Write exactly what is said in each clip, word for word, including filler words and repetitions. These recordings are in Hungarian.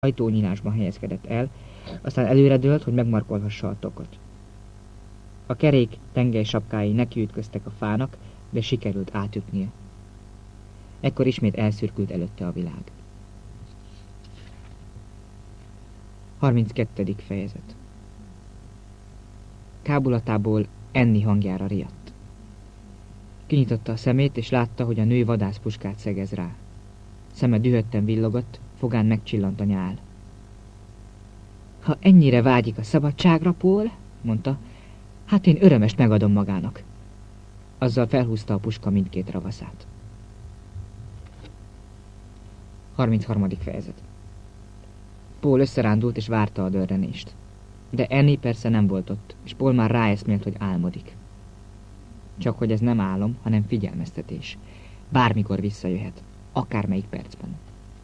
ajtónyílásban helyezkedett el, aztán előredőlt, hogy megmarkolhassa a tokot. A kerék tengely sapkái nekiütköztek a fának, de sikerült átütnie. Ekkor ismét elszürkült előtte a világ. harminckettedik fejezet. Kábulatából Annie hangjára riadt. Kinyitotta a szemét, és látta, hogy a nő vadászpuskát szegez rá. Szeme dühötten villogott, fogán megcsillant a nyál. Ha ennyire vágyik a szabadságra, Paul, mondta, hát én örömest megadom magának. Azzal felhúzta a puska mindkét ravaszát. harmincharmadik fejezet. Paul összerándult és várta a dörrenést. De Annie persze nem volt ott, és Paul már ráeszmélt, hogy álmodik. Csak hogy ez nem álom, hanem figyelmeztetés. Bármikor visszajöhet, akármelyik percben.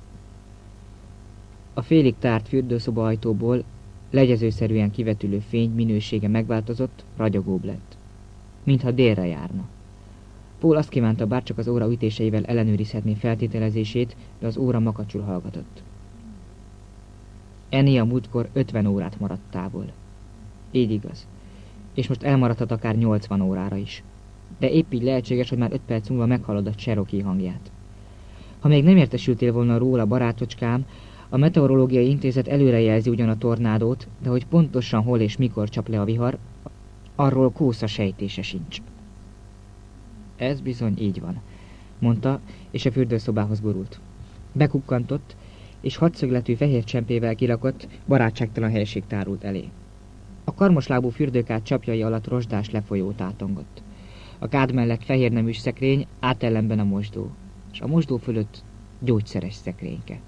A félig tárt fürdőszoba ajtóból legyezőszerűen kivetülő fény minősége megváltozott, ragyogóbb lett. Mintha délre járna. Paul azt kívánta, bárcsak az óra ütéseivel ellenőrizhetné feltételezését, de az óra makacsul hallgatott. Annie a múltkor ötven órát maradt távol. Így igaz. És most elmaradhat akár nyolcvan órára is. De épp így lehetséges, hogy már öt perc múlva meghallod a Cherokee hangját. Ha még nem értesültél volna róla, barátocskám, a Meteorológiai Intézet előrejelzi ugyan a tornádót, de hogy pontosan hol és mikor csap le a vihar, arról kósza sejtése sincs. Ez bizony így van, mondta, és a fürdőszobához gurult. Bekukkantott, és hatszögletű fehér csempével kirakott, barátságtalan helység tárult elé. A karmoslábú fürdőkád csapjai alatt rozsdás lefolyó tátongott. A kád mellett fehér neműs szekrény, átellenben a mosdó, és a mosdó fölött gyógyszeres szekrényke.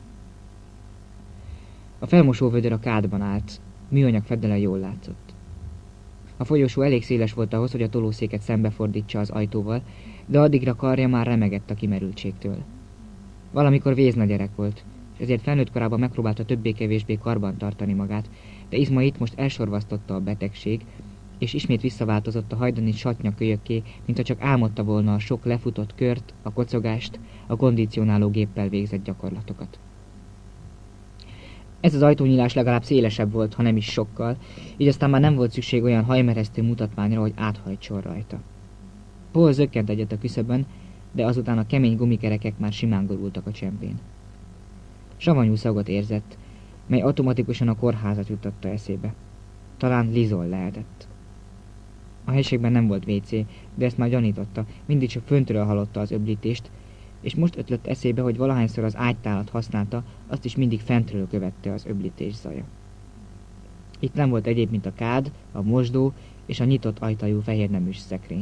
A felmosóvödör a kádban állt, műanyag fedele jól látszott. A folyosó elég széles volt ahhoz, hogy a tolószéket szembefordítsa az ajtóval, de addigra karja már remegett a kimerültségtől. Valamikor vézna gyerek volt, és ezért felnőtt korában megpróbálta többé-kevésbé karban tartani magát, de izmait most elsorvasztotta a betegség, és ismét visszaváltozott a hajdani satnya kölyökké, mintha csak álmodta volna a sok lefutott kört, a kocogást, a kondicionáló géppel végzett gyakorlatokat. Ez az ajtónyílás legalább szélesebb volt, ha nem is sokkal, így aztán már nem volt szükség olyan hajmeresztő mutatványra, hogy áthajtson rajta. Paul zökkent egyet a küszöbön, de azután a kemény gumikerekek már simán gurultak a csempén. Savanyú szagot érzett, mely automatikusan a kórházat juttatta eszébe. Talán Lizol lehetett. A helységben nem volt vécé, de ezt már gyanította, mindig csak föntről hallotta az öblítést, és most ötlött eszébe, hogy valahányszor az ágytálat használta, azt is mindig fentről követte az öblítés zaja. Itt nem volt egyéb, mint a kád, a mosdó és a nyitott ajtajú fehérneműs szekrény.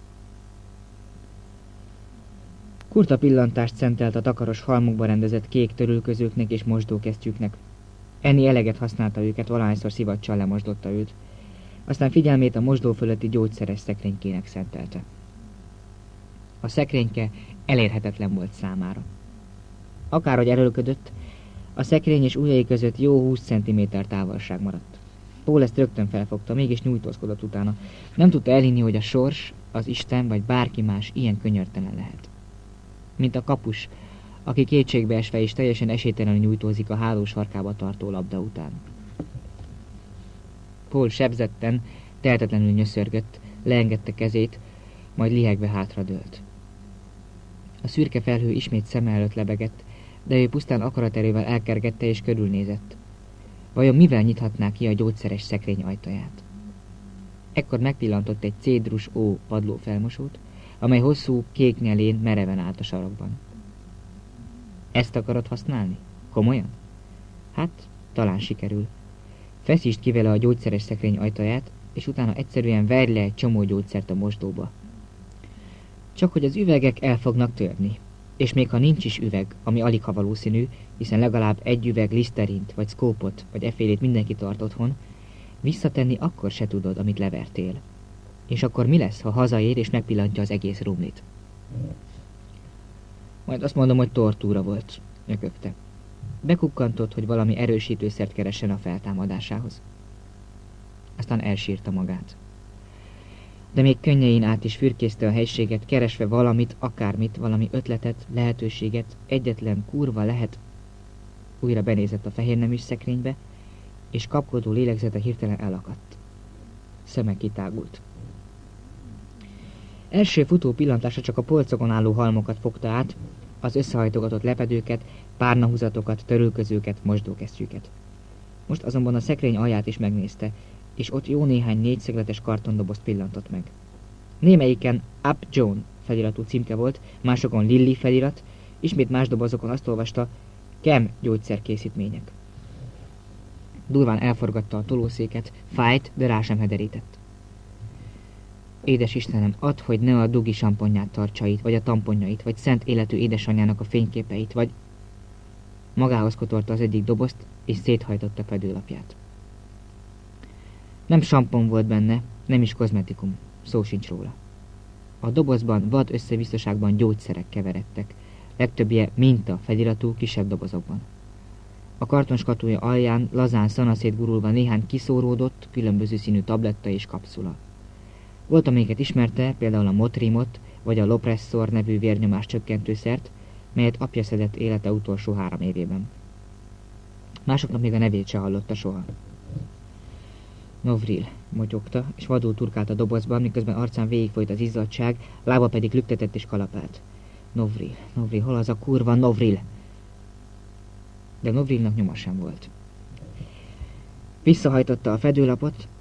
Kurta pillantást szentelt a takaros halmokba rendezett kék törülközőknek és mosdókesztyűknek. Annie eleget használta őket, valahányszor szivacsal lemosdotta őt. Aztán figyelmét a mosdó fölötti gyógyszeres szekrénykének szentelte. A szekrényke elérhetetlen volt számára. Akárhogy erőlködött, a szekrény és ujjai között jó húsz centiméter távolság maradt. Paul ezt rögtön felfogta, mégis nyújtózkodott utána. Nem tudta elhinni, hogy a sors, az Isten vagy bárki más ilyen könyörtelen lehet. Mint a kapus, aki kétségbeesve és teljesen esélytelenül nyújtózik a háló sarkába tartó labda után. Paul sebzetten, tehetetlenül nyöszörgött, leengedte kezét, majd lihegve hátradőlt. A szürke felhő ismét szeme előtt lebegett, de ő pusztán akaraterővel elkergette és körülnézett. Vajon mivel nyithatná ki a gyógyszeres szekrény ajtaját? Ekkor megpillantott egy cédrus ó padló felmosót, amely hosszú kék nyelén mereven állt a sarokban. Ezt akarod használni? Komolyan? Hát, talán sikerül. Feszítsd ki vele a gyógyszeres szekrény ajtaját, és utána egyszerűen verj le egy csomó gyógyszert a mosdóba. Csak hogy az üvegek el fognak törni. És még ha nincs is üveg, ami alig ha valószínű, hiszen legalább egy üveg liszterint, vagy szkópot, vagy effélét mindenki tart otthon, visszatenni akkor se tudod, amit levertél. És akkor mi lesz, ha hazaér és megpillantja az egész rumlit? Majd azt mondom, hogy tortúra volt, nyökögte. Bekukkantott, hogy valami erősítőszert keressen a feltámadásához. Aztán elsírta magát. De még könnyein át is fürkészte a helységet, keresve valamit, akármit, valami ötletet, lehetőséget, egyetlen kurva lehet. Újra benézett a fehérneműs szekrénybe, és kapkodó lélegzete hirtelen elakadt. Szeme kitágult. Első futó pillantása csak a polcokon álló halmokat fogta át, az összehajtogatott lepedőket, párnahúzatokat, törülközőket, mosdókesztyűket. Most azonban a szekrény alját is megnézte, és ott jó néhány négyszögletes kartondobozt pillantott meg. Némelyiken Up John feliratú címke volt, másokon Lilly felirat, ismét más dobozokon azt olvasta, Chem gyógyszerkészítmények. Durván elforgatta a tolószéket, fájt, de rá sem hederített. Édes Istenem, add, hogy ne a Dugi samponját tartsa itt, vagy a tamponjait, vagy szent életű édesanyjának a fényképeit, vagy... Magához kotorta az egyik dobozt, és széthajtotta fedőlapját. Nem sampon volt benne, nem is kozmetikum, szó sincs róla. A dobozban vad összebiztoságban gyógyszerek keveredtek, legtöbbje minta feliratú kisebb dobozokban. A kartonskatúja alján lazán szanaszét gurulva néhány kiszóródott, különböző színű tabletta és kapszula. Volt, amelyiket ismerte, például a Motrimot, vagy a Lopressor nevű vérnyomás csökkentőszert, melyet apja szedett élete utolsó három évében. Másoknak még a nevét se hallotta soha. Novril, motyogta, és vadul turkált a dobozban, miközben arcán végigfolyt az izzadság, lába pedig lüktetett és kalapált. Novril, Novril, hol az a kurva Novril? De Novrilnak nyoma sem volt. Visszahajtotta a fedőlapot,